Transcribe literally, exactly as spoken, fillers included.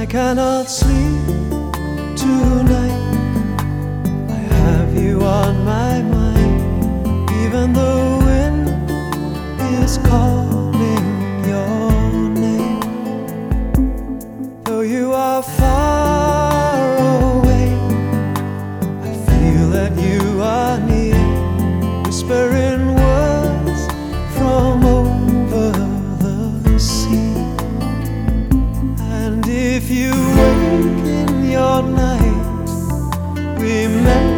I cannot sleep tonight. I have you on my mind. Even the wind is calling your name. Though you are far away, I feel that you are near, whispering words from over the sea. And if you wake in your night, remember